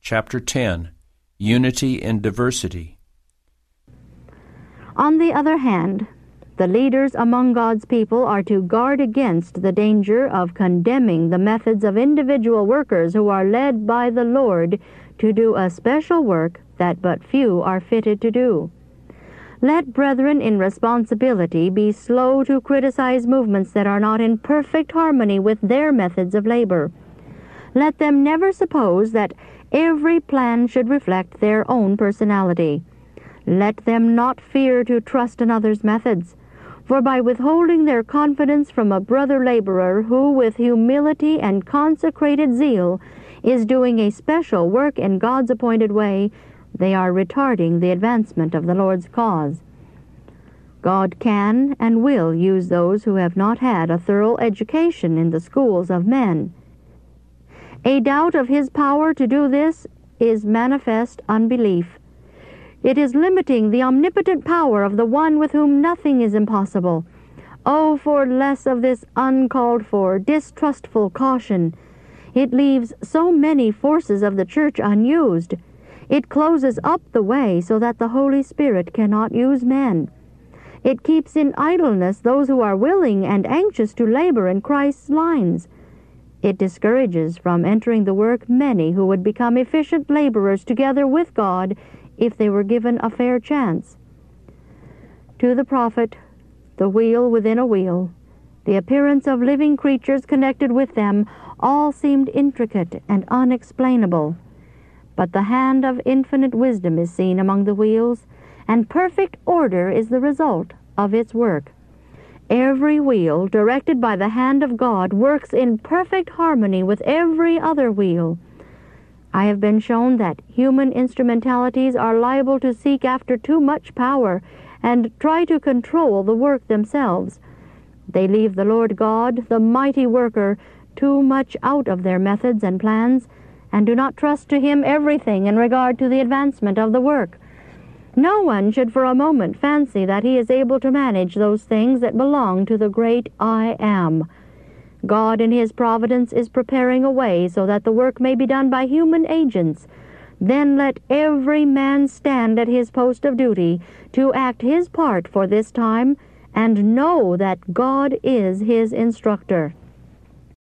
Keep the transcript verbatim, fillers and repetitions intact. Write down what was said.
Chapter ten, Unity in Diversity. On the other hand, the leaders among God's people are to guard against the danger of condemning the methods of individual workers who are led by the Lord to do a special work that but few are fitted to do. Let brethren in responsibility be slow to criticize movements that are not in perfect harmony with their methods of labor. Let them never suppose that every plan should reflect their own personality. Let them not fear to trust another's methods, for by withholding their confidence from a brother laborer who with humility and consecrated zeal is doing a special work in God's appointed way, they are retarding the advancement of the Lord's cause. God can and will use those who have not had a thorough education in the schools of men. A doubt of His power to do this is manifest unbelief. It is limiting the omnipotent power of the one with whom nothing is impossible. Oh, for less of this uncalled for, distrustful caution. It leaves so many forces of the church unused. It closes up the way so that the Holy Spirit cannot use men. It keeps in idleness those who are willing and anxious to labor in Christ's lines. It discourages from entering the work many who would become efficient laborers together with God if they were given a fair chance. To the prophet, the wheel within a wheel, the appearance of living creatures connected with them, all seemed intricate and unexplainable. But the hand of infinite wisdom is seen among the wheels, and perfect order is the result of its work. Every wheel, directed by the hand of God, works in perfect harmony with every other wheel. I have been shown that human instrumentalities are liable to seek after too much power and try to control the work themselves. They leave the Lord God, the mighty worker, too much out of their methods and plans, and do not trust to Him everything in regard to the advancement of the work. No one should for a moment fancy that he is able to manage those things that belong to the great I Am. God in His providence is preparing a way so that the work may be done by human agents. Then let every man stand at his post of duty to act his part for this time, and know that God is his instructor.